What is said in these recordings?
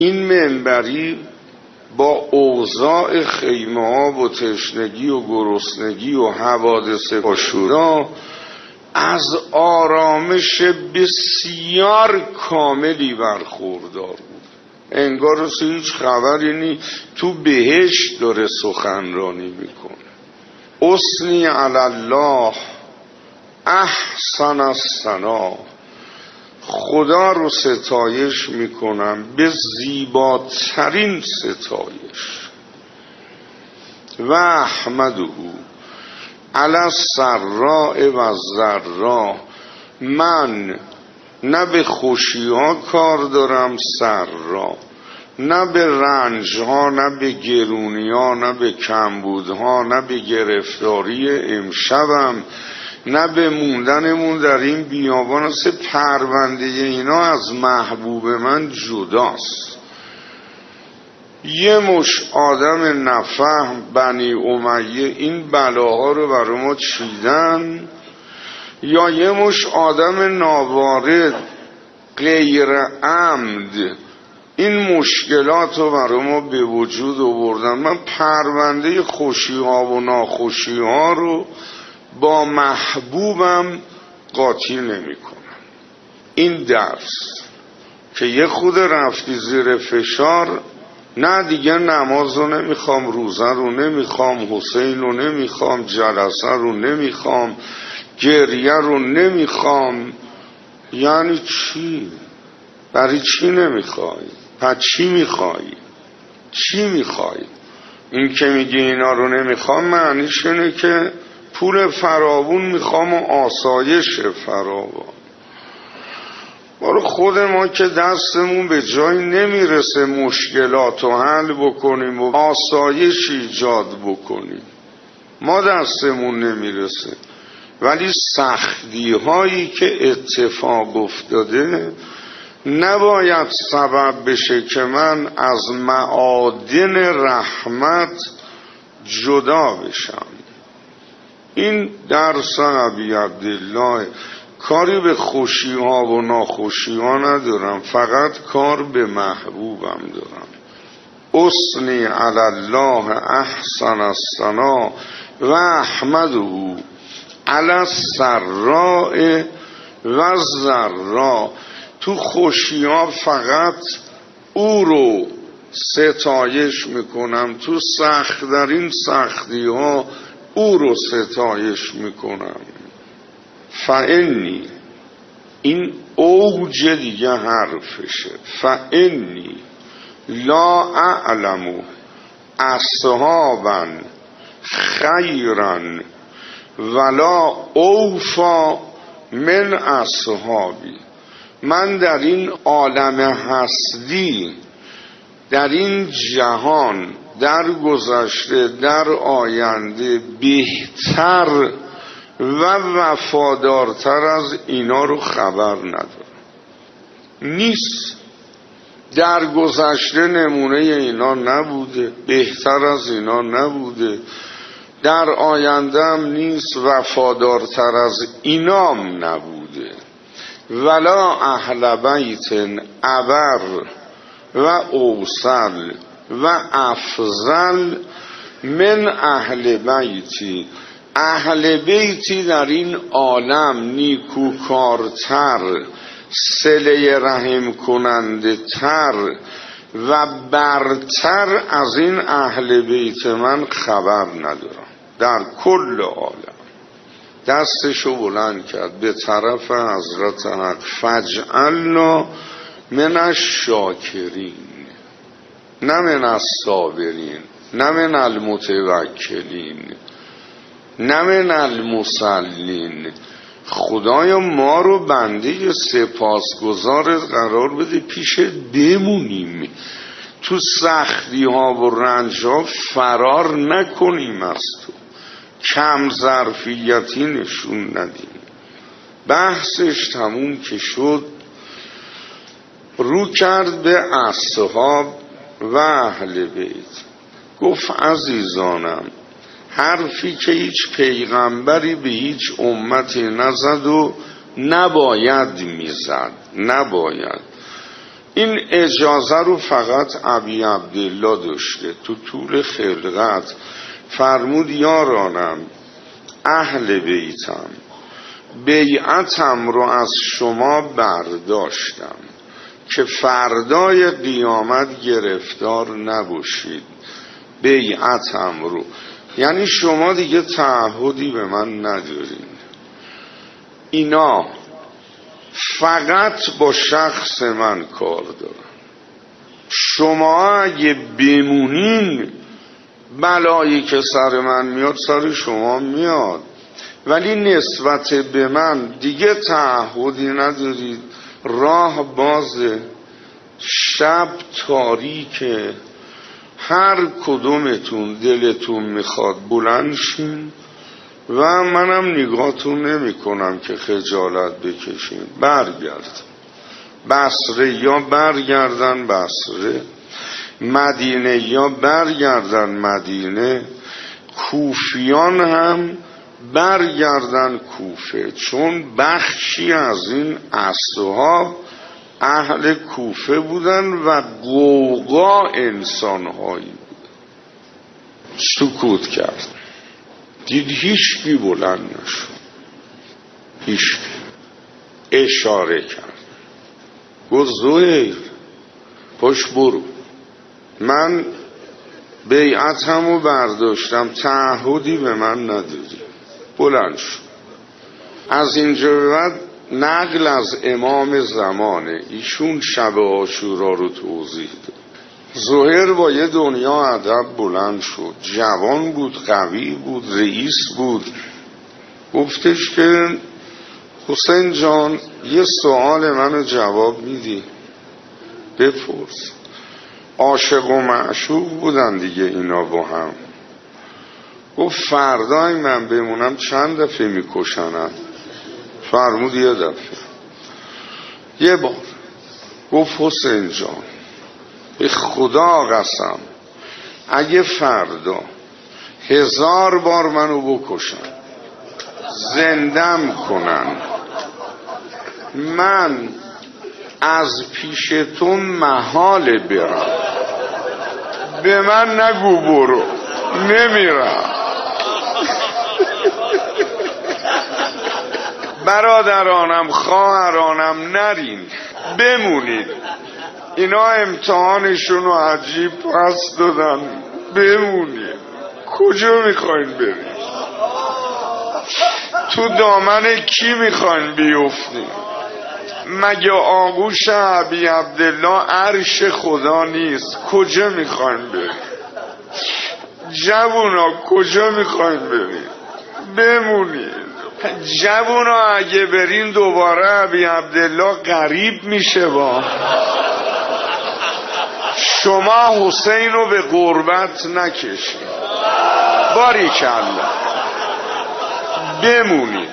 این منبری با اوضاع خیمه ها و تشنگی و گرسنگی و حوادث عاشورا از آرامش بسیار کاملی برخوردار بود. انگار هیچ خبری نی، تو بهشت داره سخنرانی میکنه. اثنی علی الله احسن الثنا، خدا رو ستایش میکنم به زیباترین ستایش. و احمده علی السراء و الضراء، من نه به خوشی ها کار دارم سرا، نه به رنج ها، نه به گرونی ها، نه به کمبود ها، نه به گرفتاری امشبم، نه به موندنمون در این بیابان. است پرونده اینا از محبوب من جداست. یه مش آدم نفهم بنی امیه این بلاها رو برای ما چیدن، یا یه مش آدم ناوارد غیر عمد این مشکلات رو برای ما به وجود آوردن. من پرونده خوشی ها و ناخوشی ها رو با محبوبم قاطی نمی کنم. این درس که یه خود رفتی زیر فشار، نه دیگه نماز رو نمیخوام، روزه رو نمیخوام، حسین رو نمیخوام، جلسه رو نمیخوام، گریه رو نمیخوام. یعنی چی؟ برای چی نمیخوای؟ پس چی میخوای؟ چی میخوای؟ این که میگی اینا رو نمیخوام معنیش اینه که پول فراوون میخوام و آسایش فراوان. برای خود ما که دستمون به جای نمیرسه مشکلات رو حل بکنیم و آسایش ایجاد بکنیم، ما دستمون نمیرسه، ولی سختی هایی که اتفاق افتاده نباید سبب بشه که من از معادن رحمت جدا بشم. این درس نبی عبدالله. کاری به خوشی ها و ناخوشی ها ندارم، فقط کار به محبوبم دارم. اثنی علی الله احسن الثنا و احمده علی السراء و الضراء. تو خوشی ها فقط او رو ستایش میکنم، تو سخت‌ترین سختی ها او رو ستایش میکنم. فانی، این اوج دیگه حرفشه، فانی لا اعلم اصحابا خیرا ولا اوفا من اصحابی. من در این عالم هستی، در این جهان، در گذشته، در آینده بهتر و وفادارتر از اینا رو خبر ندارم. نیست. در گذشته نمونه اینا نبوده، بهتر از اینا نبوده، در آینده هم نیست، وفادارتر از اینام نبوده. ولا اهل بیت ابر و اوصل و افضل من اهل بیتی. اهل بیتی در این عالم نیکوکارتر، صله رحم کننده تر و برتر از این اهل بیت من خبر ندارم در کل عالم. دستشو بلند کرد به طرف حضرت حق، فجعلنا من الشاکرین، نه من الصابرین، نه من المتوکلین، نه من المصلین. خدایا ما رو بنده سپاسگزار قرار بده، پیشت بمونیم، تو سختی ها و رنج ها فرار نکنیم از تو، کم ظرفیتی نشون ندیم. بحثش تموم که شد، رو کرد به اصحاب و اهل بیت، گفت عزیزانم، حرفی که هیچ پیغمبری به هیچ امتی نزد و نباید میزد، نباید. این اجازه رو فقط ابی عبدالله داشته. تو طول خلقت فرمود یارانم اهل بیتم بیعتم رو از شما برداشتم که فردای قیامت گرفتار نباشید. بیعتم رو یعنی شما دیگه تعهدی به من ندارین. اینا فقط با شخص من کار دارن. شما اگه بمونین بلایی که سر من میاد سر شما میاد، ولی نسبت به من دیگه تعهدی ندارید. راه بازه، شب تاریکه، هر کدومتون دلتون میخواد بلند شین و منم نگاهتون نمی کنم که خجالت بکشین. برگرد بصره یا برگردن بصره، مدینه یا برگردن مدینه، کوفیان هم برگردن کوفه، چون بخشی از این اصحاب اهل کوفه بودن و غوغا انسانهایی بود. سکوت کرد، دید هیچکی بلند نشد، هیچکی. اشاره کرد، گفت زهیر پشت برو، من بیعتمو برداشتم، تعهدی به من نداری. بلند شد. از اینجا به بعد نقل از امام زمانه، ایشون شب عاشورا رو توضیح داد. زهیر با یه دنیا ادب بلند شد، جوان بود، قوی بود، رئیس بود. گفتش که حسین جان یه سوال منو جواب میدی؟ بپرس. عاشق و معشوق بودن دیگه اینا با هم. گفت فردای من بمونم چند دفعه میکشنم؟ فرمود یه دفعه. یه بار. گفت حسین جان به خدا قسم اگه فردا 1000 بار منو بکشن زندم کنن من از پیش تو محال برم. به من نگو برو، نمیرم. برادرانم خواهرانم نرین، بمونید. اینا امتحانشون رو عجیب پس دادن، بمونید. کجا میخواین برید؟ تو دامن کی میخواین بیفتین؟ مگه آغوش ابی عبدالله عرش خدا نیست؟ کجا میخواین برید؟ جوونا کجا میخواین برید؟ بمونید. جوونا اگه برین دوباره ابی عبدالله غریب میشه. با شما حسین رو به غربت نکشید. باریکالله. بمونید.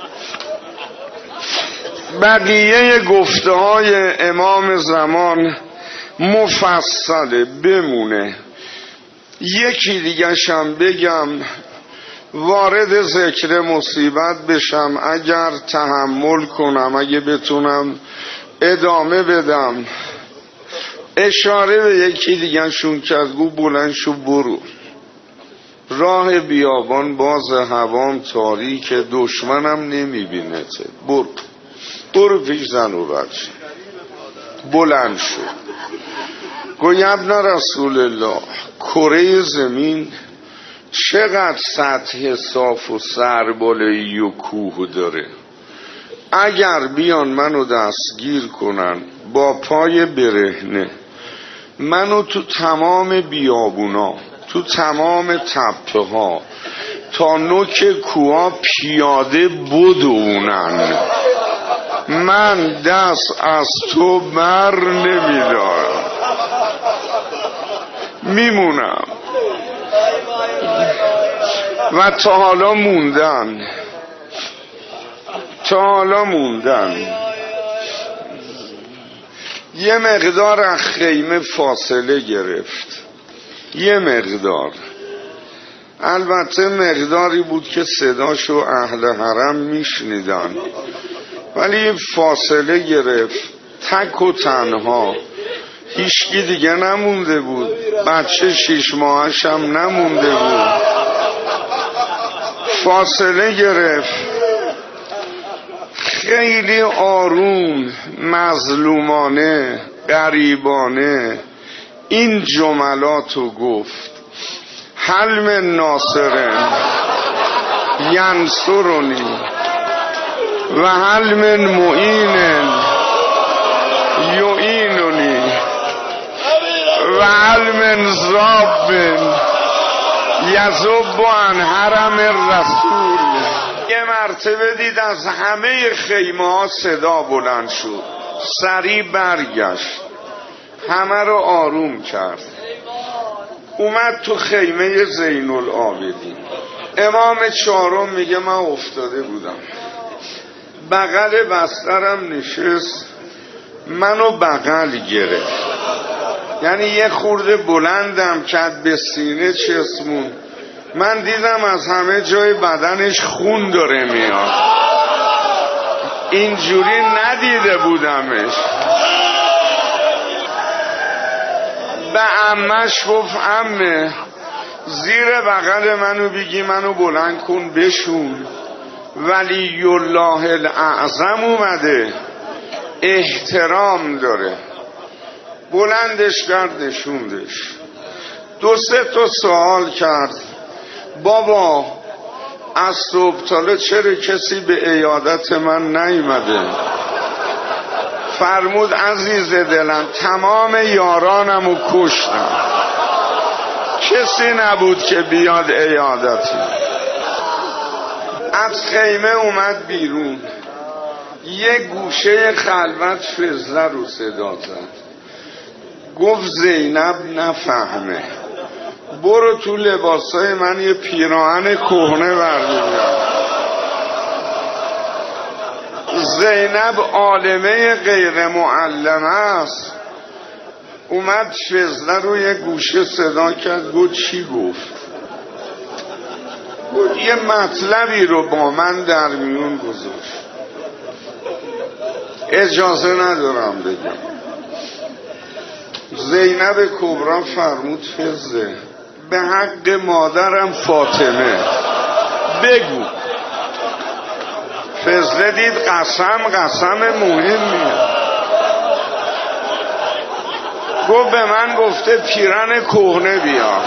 بقیه گفته های امام زمان مفصله، بمونه. یکی دیگه شم بگم، وارد ذکر مصیبت بشم، اگر تحمل کنم، اگه بتونم ادامه بدم. اشاره به یکی دیگه شون کرد، گو بلند شو برو. راه بیابان باز، هوام تاریک، دشمنم نمیبینته. برو پیش زن و بچه. بلند شو. گوی ابن رسول الله کره زمین چقدر سطح صاف و سربالایی و کوه داره. اگر بیان منو دستگیر کنن با پای برهنه، منو تو تمام بیابونا، تو تمام تپه ها تا نوک کوها پیاده بدونن، من دست از تو بر نمیدارم، میمونم. و تا حالا موندن. یه مقدار از خیمه فاصله گرفت، یه مقدار، البته مقداری بود که صداشو اهل حرم میشنیدن، ولی فاصله گرفت. تک و تنها هیچکی دیگه نمونده بود، بچه 6 ماهش هم نمونده بود. فاصله گرفت، خیلی آروم، مظلومانه، غریبانه این جملاتو گفت: هل من ناصر ینصرنی و هل من معین یعیننی و هل من ضاب یذب عن حرم الرسول. یه مرتبه دید از همه خیمه ها صدا بلند شد، سریع برگشت، همه رو آروم کرد، اومد تو خیمه زین العابدین. امام چهارم میگه من افتاده بودم، بغل بسترم نشست، منو بغل گرفت، یعنی یه خورده بلندم کرد به سینه چسمون. من دیدم از همه جای بدنش خون داره میاد، اینجوری ندیده بودمش. به عمش گفت عمه زیر بغل منو بگی منو بلند کن بشون، ولی الله الاعظم اومده، احترام داره. بلندش کرد نشوندش. 2-3 تا سوال کرد: بابا از صبح تاله چرا کسی به عیادت من نیومده؟ فرمود عزیز دلم تمام یارانمو کشتم، کسی نبود که بیاد عیادتی. از خیمه اومد بیرون، یه گوشه خلوت فضله رو صدا زد، گفت زینب نفهمه، برو تو لباسای من یه پیراهن کهنه بردار. زینب عالمه غیر معلمه است، اومد فضله رو یه گوشه صدا کرد، گفت چی گفت؟ گفت یه مطلبی رو با من در میون گذاشت، اجازه ندارم بگم. زینب کبرا فرمود فضله به حق مادرم فاطمه بگو. فضله دید قسم مهمیه، گفت به من گفته پیرن کهنه بیار.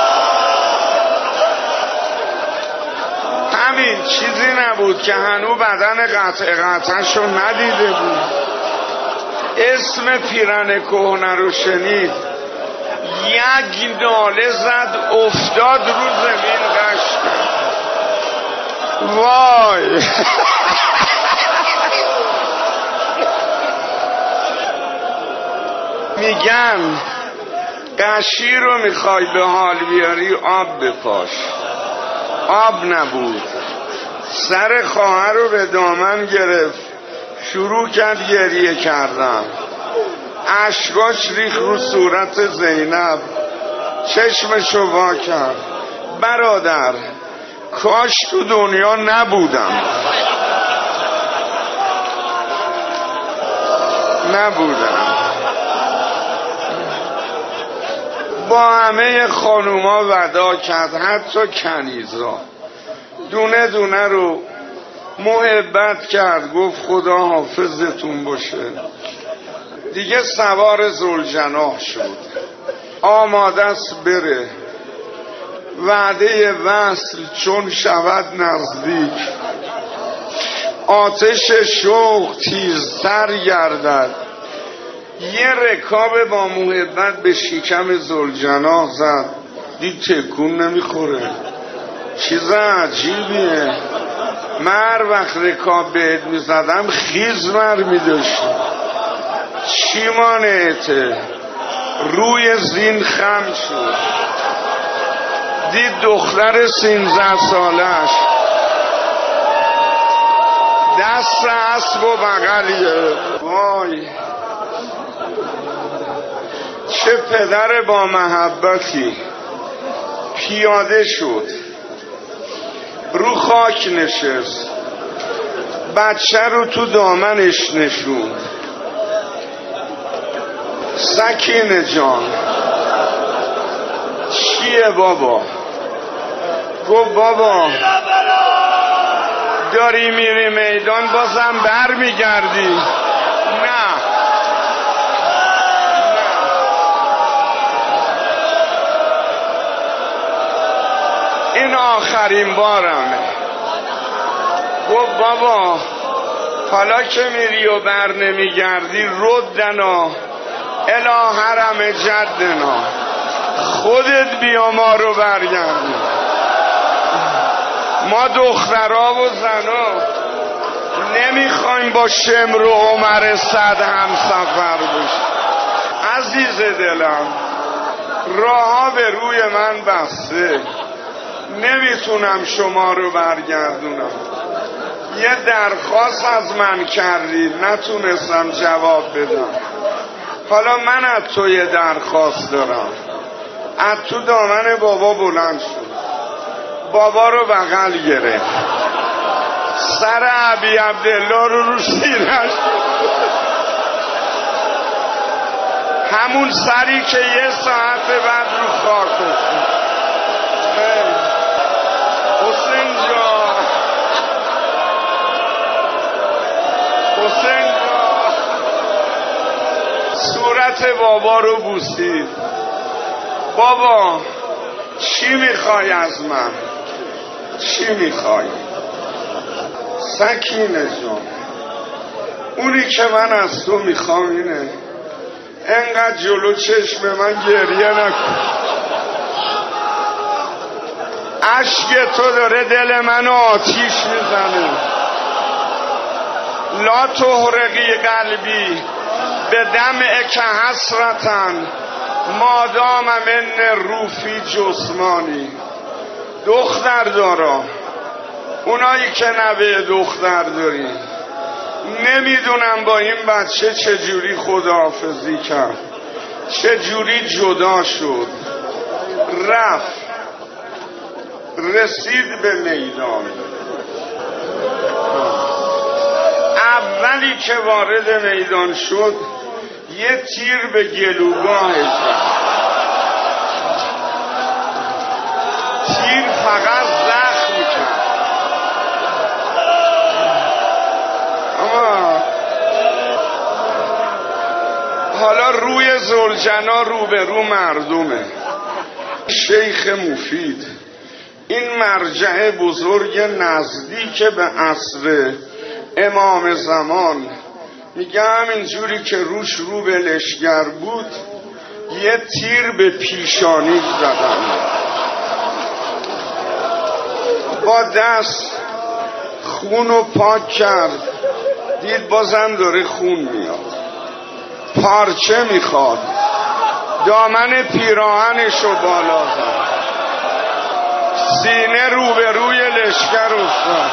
همین، چیزی نبود که هنو بدن قطعش رو ندیده بود. اسم پیرن کهنه رو شنید، یک ناله زد، افتاد رو زمین قش کرد. وای میگن قشی رو میخوای به حال بیاری آب بپاش، آب نبود. سر خواهر رو به دامن گرفت، شروع کرد گریه کردن، اشکاش ریخت رو صورت زینب، چشمشو وا کرد. برادر کاش تو دنیا نبودم. با همه خانوما ودا کرد، حتی کنیزا دونه دونه رو محبت کرد، گفت خدا حافظتون باشه. دیگه سوار ذوالجناح شد، آماده است بره. وعده وصل چون شود نزدیک، آتش شوق تیزتر گردد. یه رکاب با محبت به شکم ذوالجناح زد، دید تکون نمیخوره. چیز عجیبیه، من وقت رکاب بهت میزدم خیز میداشت. چی مانعته؟ روی زین خم شد، دید دختر 13 سالش دست اسب و بغلیه. وای چه پدر با محبتی. پیاده شد، رو خاک نشست، بچه رو تو دامنش نشوند. سکینه جان چیه بابا؟ گفت بابا داری میری میدان بازم بر میگردی؟ نه این آخرین بارمه. گفت بابا حالا که میری و بر نمیگردی ردنا الی حرم جدنا، خودت بیا ما رو برگردی. ما دخترها و زنا نمیخوایم با شمر و عمر صد هم سفر بشیم. عزیز دلم راهها به روی من بسته، نمیتونم شما رو برگردونم. یه درخواست از من کردی نتونستم جواب بدم. حالا من از تو یه درخواست دارم. از تو دامن بابا بلند شد، بابا رو بغل گرفت، سر ابی عبدالله رو سینه‌اش، همون سری که یه ساعت بعد رو خاک افتاد. حسین جان، حسین جان، صورت بابا رو بوسید. بابا چی میخوای از من؟ چی میخوای؟ سکینه جان اونی که من از تو میخوام اینه انقدر جلو چشم من گریه نکن. عشق تو داره دل منو آتیش میزنه. لا تحرقی قلبی به دمعک حسرتن مادام من روفی جسمانی. دختر دارا، اونایی که نوه دختر داری، نمیدونم با این بچه چجوری خداحافظی کرد، چجوری جدا شد، رفت، رسید به میدان. اولی که وارد میدان شد یه تیر به گلوگاهش زد. تیر فقط زخم کرد، اما حالا روی زلجنا روبرو مردمه. شیخ مفید، این مرجع بزرگ نزدیک به عصر امام زمان، میگه همینجوری که روش رو به لشگر بود یه تیر به پیشانی زدن. با دست خونو پاک کرد، دید بازم داره خون میاد، پارچه میخواد، دامن پیراهنشو بالا زد، سینه روبروی لشگر افتاد.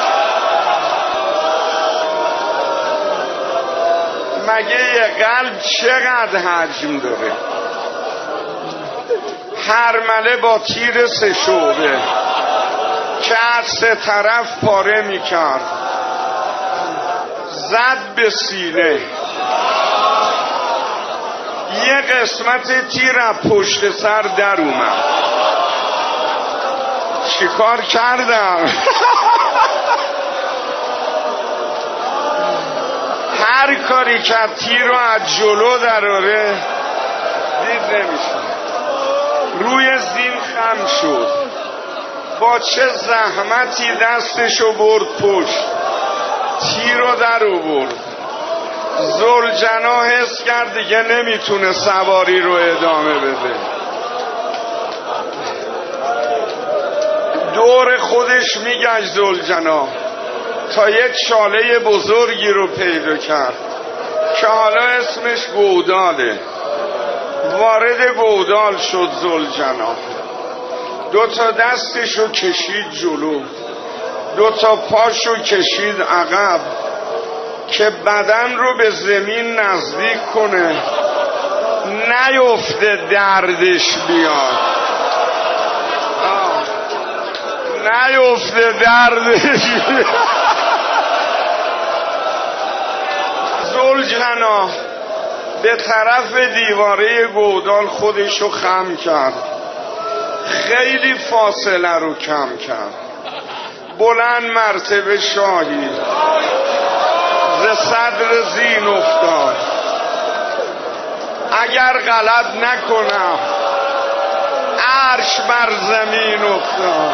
مگه یه قلب چقدر حجم داره؟ هرمله با تیر 3 شعبه که از 3 طرف پاره میکرد زد به سینه. یه قسمت تیر از پشت سر در اومد. چیکار کردم؟ هر کاری که تیر رو از جلو دراره دید نمیشه. روی زین خم شد، با چه زحمتی دستشو برد پشت، تیر رو در آورد. زلجنا حس کرد دیگه نمیتونه سواری رو ادامه بده، دور خودش میگشت زلجنا تا یک چاله بزرگی رو پیدا کرد که حالا اسمش گوداله. وارد گودال شد زلجنا، 2 تا دستشو کشید جلو، 2 تا پاشو کشید عقب که بدن رو به زمین نزدیک کنه نیفته دردش بیاد، نیفته دردش بیاد. زلجنا به طرف دیواره گودال خودشو خم کرد، خیلی فاصله رو کم کرد. بلند مرتبه شاهی ز صدر زین افتاد. اگر غلط نکنم عرش بر زمین افتاد.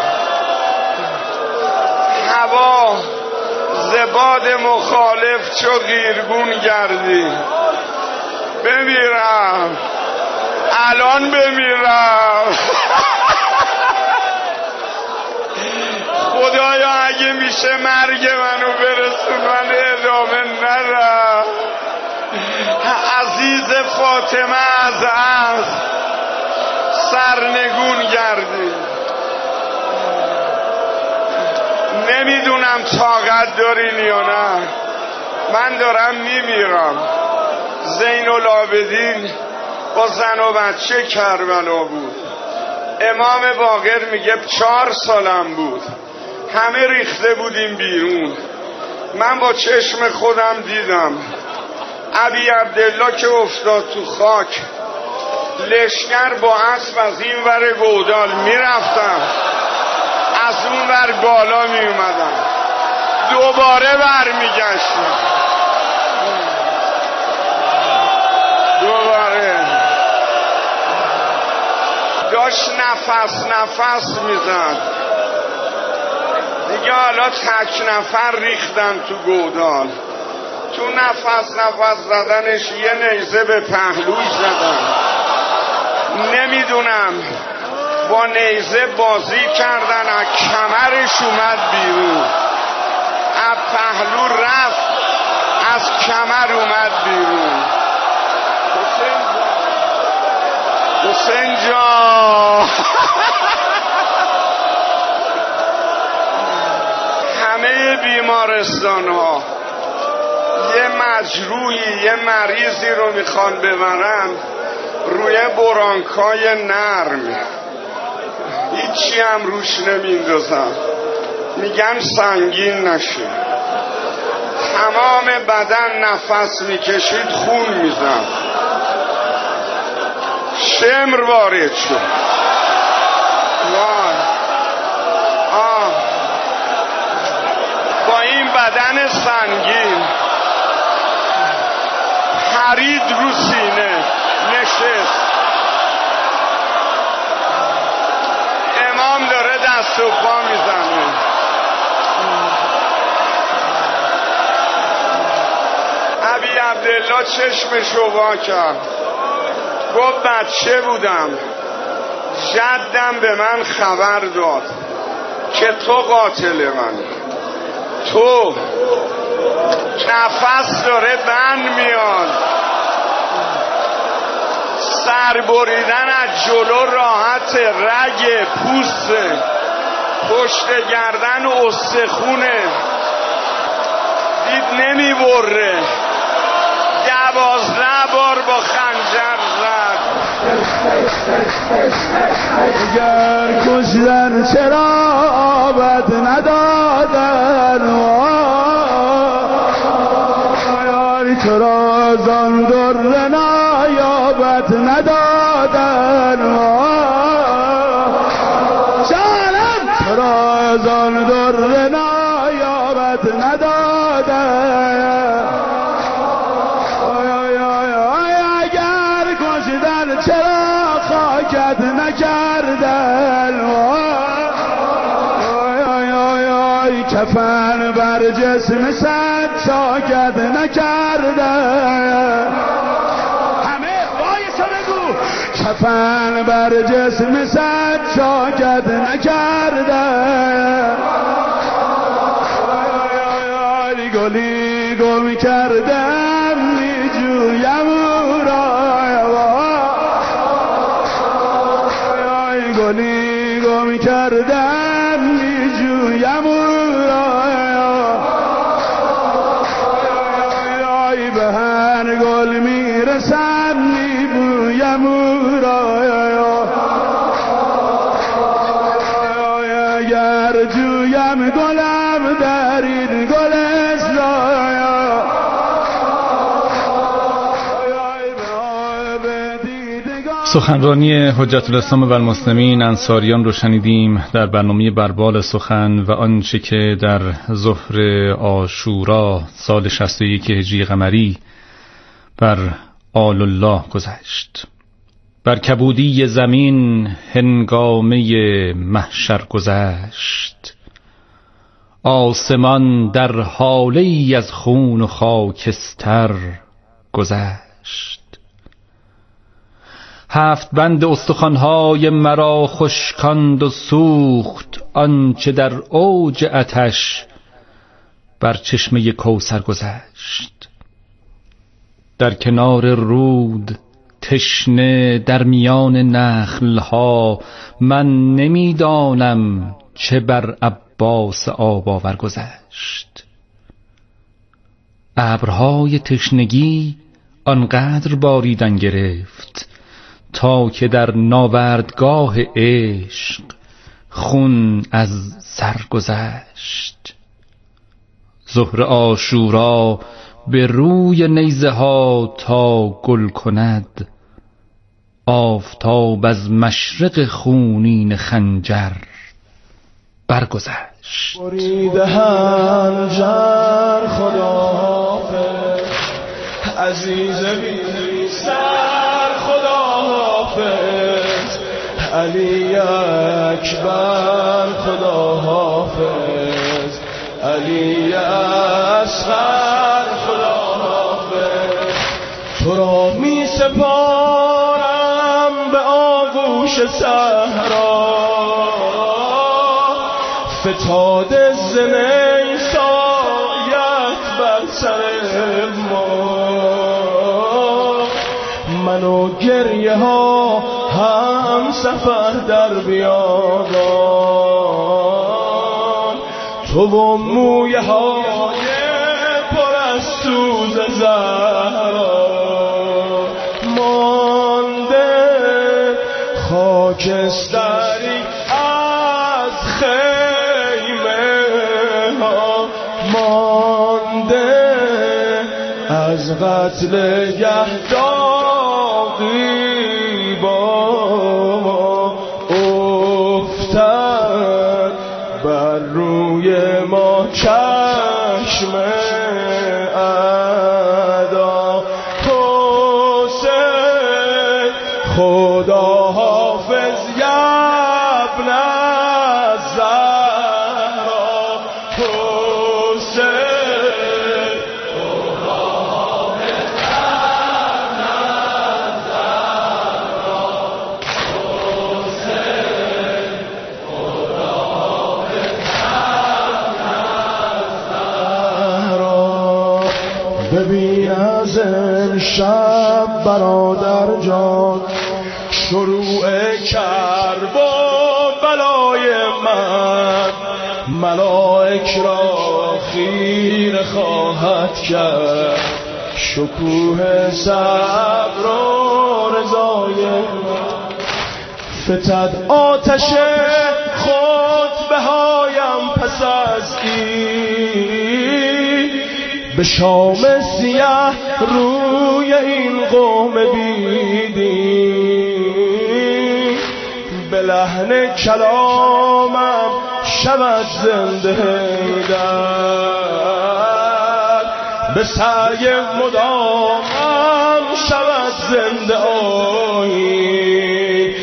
هوا زباد مخالف چو غیرگون گردی. بمیرم الان بمیرم. خدایا اگه میشه مرگ منو برسون، من ادامه ندارم. عزیز فاطمه از عصر سرنگون گردی. نمیدونم طاقت دارین یا نه، من دارم میمیرم. زین العابدین با زن و بچه کربلا بود. امام باقر میگه 4 سالم بود، همه ریخته بودیم بیرون. من با چشم خودم دیدم ابی عبدالله که افتاد تو خاک، لشکر با اسب از این ور گودال میرفتم، از اون ور بالا میومدم، دوباره برمیگشتم، دوباره. داشت نفس میزد دیگه. حالا تک نفر ریختن تو گودال. تو نفس زدنش یه نیزه به پهلوش زدن. نمیدونم با نیزه بازی کردن، از کمرش اومد بیرون، از پهلو رفت، از کمر اومد بیرون. حسین جان همه بیمارستان ها یه مجروحی، یه مریضی رو میخوان ببرن روی برانکای نرم، هیچی هم روش نمیندازن، میگن سنگین نشه. تمام بدن نفس میکشید، خون میزد، شمر وارد شد. با این بدن سنگین پرید رو سینه، نشست. امام داره دست و پا میزنه. ابی عبدالله چشمشو وا کرد، گفت بچه بودم جدم به من خبر داد که تو قاتل منی. تو نفس داره بند میاد، سر بریدن از جلو راحت، رگ پوست، پشت گردن استخونه، دید نمی بره، 12 بار با خنجر زد. اگر کشتن چرا آبد ندادن، تو را زان در نایابت ندادن، جانم تو را زان در نایابت ندادن. اگر کشتن چرا خاکت نکردن، کفن بر جسم صد چاکت نکردن. همه وایسا بگو کفن بر جسم صد چاکت نکردن. گلی گم کردم میجویم او را، گلی گم کردم میجویم او را، به هر گل میرسم میبویم او را. اگر جویم گلم در این گلستان، سخنرانی حجت الاسلام و المسلمین انصاریان رو شنیدیم در برنامه بربال سخن و آنچه که در ظهر عاشورا سال 61 هجری قمری بر آل الله گذشت. بر کبودی زمین هنگامه محشر گذشت، آسمان در حاله ای از خون و خاکستر گذشت. 7 بند استخوان‌های مرا خشکاند و سوخت، آنچه در اوج آتش بر چشمه کوثر گذشت. در کنار رود تشنه در میان نخل‌ها، من نمیدانم چه بر عباس آب آور گذشت. ابرهای تشنگی آنقدر باریدن گرفت تا که در ناوردگاه عشق خون از سر گذشت. ظهر عاشورا به روی نیزه ها تا گل کند، آفتاب از مشرق خونین خنجر برگذشت. بریده هنجر خداحافظ، عزیز بی سر خداحافظ، علی اکبر خداحافظ، علی اصغر خداحافظ. تو را می سپارم به آغوش صحرا، فتاده زنی سایت بر سر ما. من و گریه ها هم سفر در بیابان، تو و مویه های پر از سوز زهرا. مانده خاکستری از خیمه ها، مانده از قتل گهداغی با ما. افتد بر روی ما چشم اعدا. حسین خدا حافظ یبن الزهرا، حسین خدا حافظ یبن الزهرا، حسین خدا حافظ یبن الزهرا. ببین از امشب برادر جان شروع کرب و بلای من، ملائک را خیره خواهد کرد شکوه صبر و رضای من. فتد آتش خطبه هایم پس از این، به شام سیاه روی این قوم بیدین. به لحن کلامم شود زنده در، به سعی مدامم شود زنده آیین.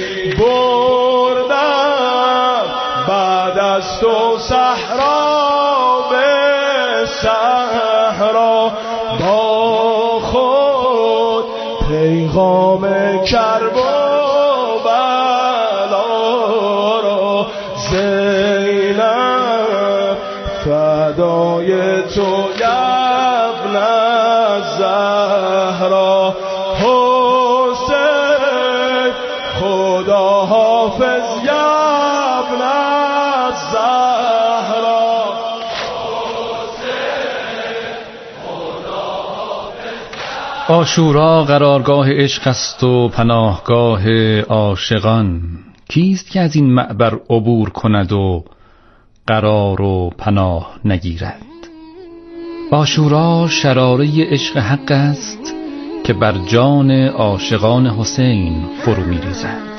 بردم بعد از تو صحرا به صحرا، با خود پیغام کرب و بلا را. زینب فدای تو یبن الزهرا، حسین خدا حافظ یبن الزهرا. عاشورا قرارگاه عشق است و پناهگاه عاشقان. کیست که از این معبر عبور کند و قرار و پناه نگیرد؟ عاشورا شراره عشق حق است که بر جان عاشقان حسین فرو می‌ریزد.